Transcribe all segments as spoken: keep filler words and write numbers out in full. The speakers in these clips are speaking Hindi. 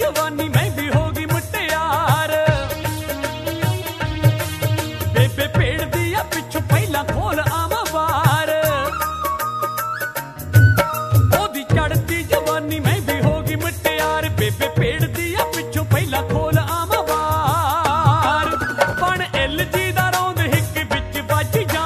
जवानी मैं भी होगी मुटियार बेबे पेड़ दिया पिछू पहला खोल आवा बार ओदी चढ़ती जवानी मैं भी होगी मुटियार बेबे पेड़ दिया पिछू पहला खोल आवा बार पण एल जी दा रौंद हिक विच वज जा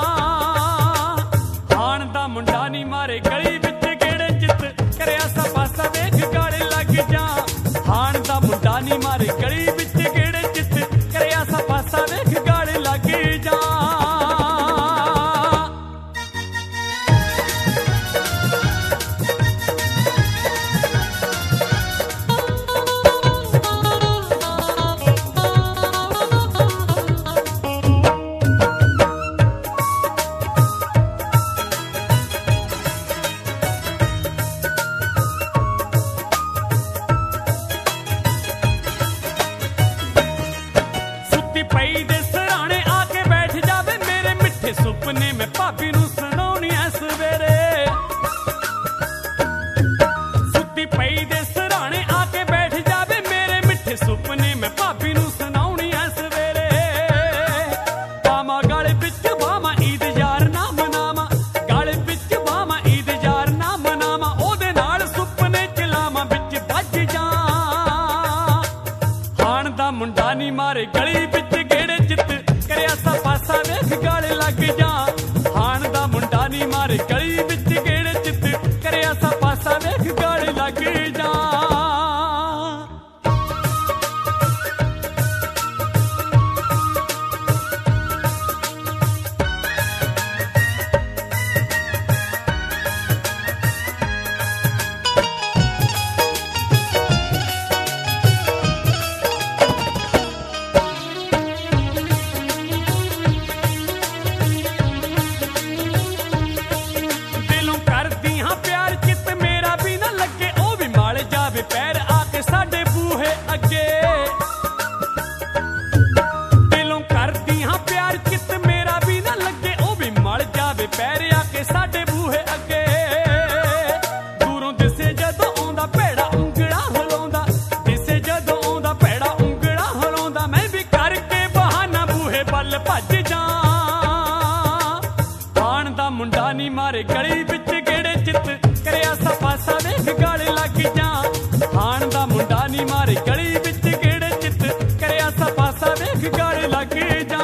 हाण दा मुंडा नी मारे गली विच गेड़े चित करया सा पासा वेख गाले लग जा हाण दा मुंडा नी मारे गली विच गेड़े चित करया सा पासा वेख गाले लग जा पई दे सराणे आके बैठ जावे मेरे मिठे सुपने में भाभी नू सुनाउणी ऐ सवेरे सुती पई दे सराणे आके बैठ जावे मेरे मिठे सुपने में भाभी नू सुनाउणी ऐ सवेरे पामा गल विच बामा ईद यार ना मनावा गल विच बामा ईद यार ना मनावा ओदे नाल सुपने चलावा विच भज जा हाण दा मुंडा नी मारे गली विच करया सा पासा वेख गाले लग जा हाण दा मुंडा नी मारे गली विच गेड़े चित करया सा पासा वेख गाले लग जा पैर आके साडे बूहे अगे दिलों करदी हां प्यार चित मेरा भी ना लगे ओ भी मल जावे पैर आके साडे बूहे अगे दूरों दिसे जदों आउंदा भैड़ा उंगला हलाउंदा दिसे जदों आउंदा भैड़ा उंगला हलाउंदा मैं भी करके बहाना बूहे बल भज जा हाण दा मुंडा नी मारे गली विच गेड़े चित करया सा पासा वेख गाले लग जा हाण दा मुंडा नी मारे गली विच गेड़े चित करया सा पासा वेख गाले लग जा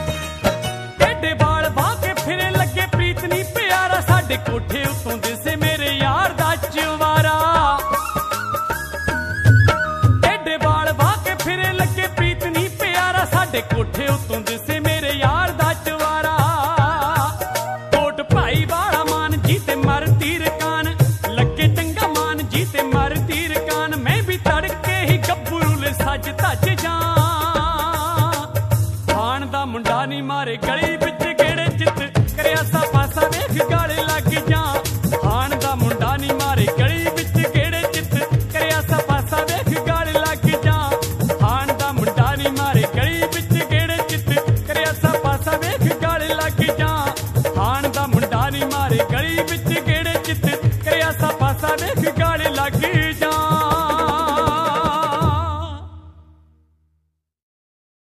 कोठे उत्तों दिसे